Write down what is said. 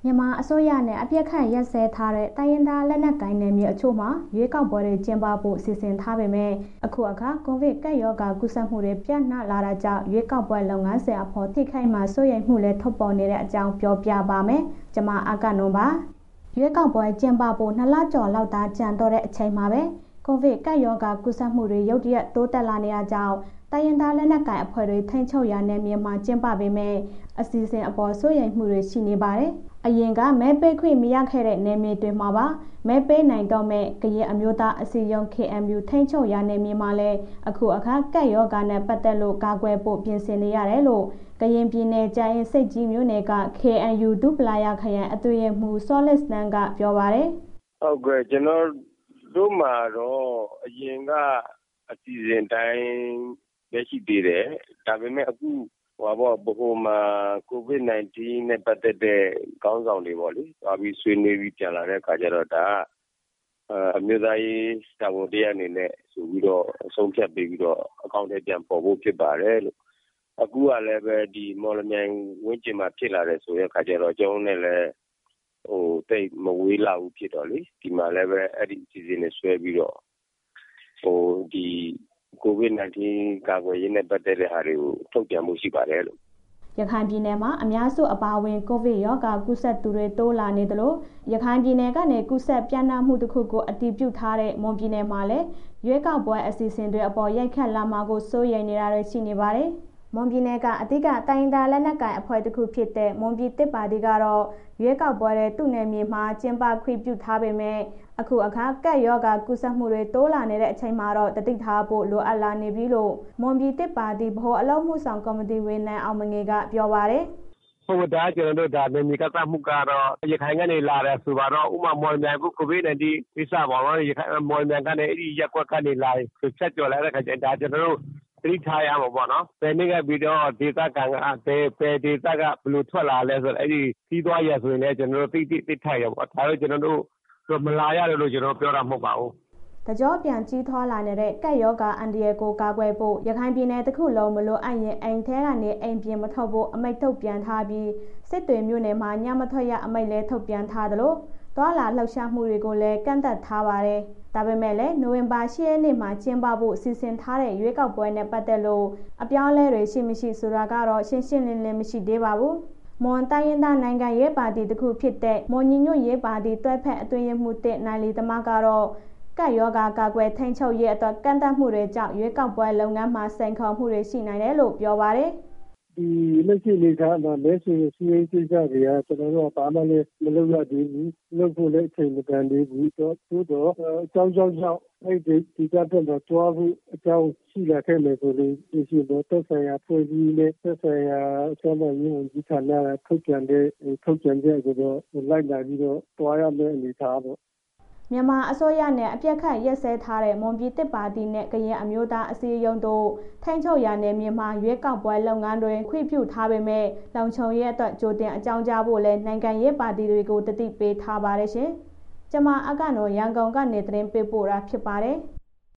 မြန်မာအစိုးရနဲ့အပြစ်ခတ်ရက်စဲထားတဲ့တိုင်းရင်းသားလက်နက်ကိုင်နယ်မြေအချို့မှာရွေးကောက်ပွဲတွေကျင်းပဖို့စီစဉ်ထားပေမဲ့အခုအခါကိုဗစ်ကပ်ရောဂါကူးစက်မှုတွေပြန့်နှံ့လာတာကြောင့်ရွေးကောက်ပွဲလုပ်ငန်းစဉ်အဖို့ထိခိုက်မှာစိုးရိမ်မှုလည်းထုတ်ပေါ်နေတဲ့အကြောင်းပြောပြပါမယ်။ကျွန်မအကနုံပါ။ရွေးကောက်ပွဲကျင်းပဖို့2 လကျော်လောက်သာကျန်တော့တဲ့အချိန်မှာပဲကိုဗစ်ကပ်ရောဂါကူးစက်မှုတွေရုတ်တရက်တိုးတက်လာနေတာကြောင့်တိုင်းရင်းသားလက်နက်ကိုင်အဖွဲ့တွေထိန်းချုပ်ရာနယ်မြေမှာကျင်းပပေမဲ့အစီအစဉ်အပေါ်စိုးရိမ်မှုတွေရှိနေပါတယ်။အရင်ကမဲပေးခွင့်မရခဲ့တဲ့နယ်မြေတွေမှာပါမဲပေးနိုင်တော့မဲ့ကရင်အမျိုးသားအစည်းအရုံး KNU ထိန်းချုပ်ရာနယ်မြေမှာလည်းအခုအခါကပ်ရောဂါနဲ့ပတ်သက်လို့ကာကွယ်ဖို့ပြင်ဆင်နေရတယ်လို့ကရင်ပြည်နယ်ကြာရင်စိတ်ကြီးမြို့နယ်က KNU ဒူပလာယာခရိုင်အတွင်းရေးမှူးစောလစ်နန်းကပြောပါတယ်။ဟုတ်ကဲ့ကျွန်တော်တို့မှာတော့အရင်ကအစီအစဉ်တိုင်းပဲရှိသေးတယ်ဒါပေမဲ့အခုဗဟိုမှာ COVID-19 နဲ့ပတ်သက်တဲ့ခေါင်းဆောင်တွေပေါ့လေသွားပြီးဆွေးနွေးပြီးပြန်လာတဲ့အခါကျတော့ဒါအမျိုးသားရေးတာဝန်တရားအနေနဲ့ဆိုပြီးတော့အဆုံးဖြတ်ပေးပြီးတော့အကောင့်ထဲပြန်ပေါ်ဖို့ဖြစ်ပါတယ်လို့အခုကလည်းပဲဒီမော်လမြိုင်ဝင်းကျင်မှာဖြစ်လာတဲ့ဆိုတဲ့အခါကျတော့ကျွန်တော်နဲ့လည်းတိတ်မဝေးလာဘူးဖြစ်တော့လေဒီမှာလည်းပဲအဲ့ဒီအစီအစဉ်တွေဆွဲပြီးတော့ဒီ COVID-19 ကာကွယ်ရေးနဲ့ပတ်သက်တဲ့ဟာတွေကိုထုတ်ပြန်မှုရှိပါတယ်လို့ရခိုင်ပြည်နယ်မှာအများစုအပါအဝင်ကိုဗစ်ရောဂါကူးစက်သူတွေတိုးလာနေသလိုရခိုင်ပြည်နယ်ကနေကူးစက်ပြန့်နှံ့မှုတစ်ခုကိုအတည်ပြုထားတဲ့မွန်ပြည်နယ်မှာလည်းရွေးကောက်ပွဲအစီအစဉ်တွေအပေါ်ရိုက်ခတ်လာမှာကိုစိုးရိမ်နေတာတွေရှိနေပါတယ်။မွန်ပြည်နယ်ကအဓိကတိုင်းရင်းသားလက်နက်ကိုင်အဖွဲ့တစ်ခုဖြစ်တဲ့မွန်ပြည်သစ်ပါတီကတော့ရွေးကောက်ပွဲတွေသူ့နယ်မြေမှာကျင်းပခွင့်ပြုထားပေမဲ့အခုအခါကပ်ရောဂါကူးစက်မှုတွေတိုးလာနေတဲ့အချိန်မှာတော့တတိထားဖို့လိုအပ်လာနေပြီလို့မွန်ပြည်သစ်ပါတီဗဟိုအလုပ်မှုဆောင်ကော်မတီဝင်နိုင်အောင်မငယ်ကပြောပါတယ်။ဟုတ်ဒါကျွန်တော်တို့ဒါနယ်မြေကစားမှုကတော့ရခိုင်ကနေလာတယ်ဆိုတော့ဥမာမော်လမြိုင်ကို COVID-19 ကိစ္စပေါ့နော်ရခိုင်မော်လမြိုင်ကနေအဲ့ဒီရက်ကွက်ကနေလာဆိုချက်ကြော်လာတဲ့ခါကျဒါကျွန်တော်တို့သတိထားရမှာပေါ့နော်။ဘယ်နေ့ကပြီးတော့ဒေသခံကဘယ်ဒေသကဘယ်လိုထွက်လာလဲဆိုတော့အဲ့ဒီပြီးသွားရဆိုရင်လည်းကျွန်တော်တို့သိထားရပေါ့။ဒါတော့ကျွန်တော်တို့မလာရတယ်လို့ကျွန်တော်ပြောတာမဟုတ်ပါဘူး။တကြောပြန်ကြီးထွားလာနေတဲ့ကပ်ရောဂါအန်ဒီရကိုကာကွယ်ဖို့ရခိုင်ပြည်နယ်တစ်ခုလုံးမလိုအပ်ရင်အိမ်ထဲကနေအိမ်ပြင်မထွက်ဖို့အမိန့်ထုတ်ပြန်ထားပြီးစစ်တွေမြို့နယ်မှာညမထွက်ရအမိန့်လည်းထုတ်ပြန်ထားသလိုသွာလာလှုပ်ရှားမှုတွေကိုလည်းကန့်သတ်ထားပါတယ်။ဒါပေမဲ့လည်းနိုဝင်ဘာ10 ရက်နေ့မှာကျင်းပဖို့စီစဉ်ထားတဲ့ရွေးကောက်ပွဲနဲ့ပတ်သက်လို့အပြောင်းအလဲတွေရှိမရှိဆိုတာကတော့ရှင်းရှင်းလင်းလင်းမရှိသေးပါဘူး။မွန်တိုင်းရင်းသားနိုင်ငံရေးပါတီတစ်ခုဖြစ်တဲ့မွန်ညီညွတ်ရေးပါတီတွဲဖက်အတွင်းရေးမှူးတစ်နိုင်လီသမားကတော့ကပ်ရောဂါကာကွယ်ထိန်းချုပ်ရေးအတွက်ကန့်သတ်မှုတွေကြောင့်ရွေးကောက်ပွဲလုပ်ငန်းမှာစိန်ခေါ်မှုတွေရှိနိုင်တယ်လို့ပြောပါတယ်။ဒီလက်ရှိအနေအထားမှာမဲဆွေစီးရေးကိစ္စတွေကကျွန်တော်တို့ကဘာမှလည်းမလုပ်ရသေးဘူး။လုပ်ဖို့လည်းအချိန်မတန်သေးဘူး။သို့တော့အကြောင်းကြောင့်အဲ့ဒီကတည်းကတွားဖို့အကြောင်းရှိလာခဲ့မယ်ဆိုလို့ရှိရင်တော့သက်ဆိုင်ရာဖွဲ့စည်းနဲ့သက်ဆိုင်ရာအစမ်းအရင်းဝန်ကြီးဌာနကထုတ်ပြန်တဲ့ကိုတော့လိုက်လာပြီးတော့တွားရမယ့်အနေအထားပေါ့မြန်မာအစိုးရနဲ့အပြစ်ခတ်ရက်စဲထားတဲ့မွန်ပြည်သစ်ပါတီနဲ့ကရင်အမျိုးသားအစည်းအရုံးတို့ထိန်းချုပ်ရာနယ်မြေမှာရွေးကောက်ပွဲလုပ်ငန်းတွေခွင့်ပြုထားပေမဲ့လုံခြုံရေးအတွက်ကြိုတင်အကြောင်းကြားဖို့လည်းနိုင်ငံရေးပါတီတွေကိုတတိပေးထားပါတယ်ရှင်။ကျွန်မအကနော်ရန်ကုန်ကနေသတင်းပေးပို့တာဖြစ်ပါတယ်။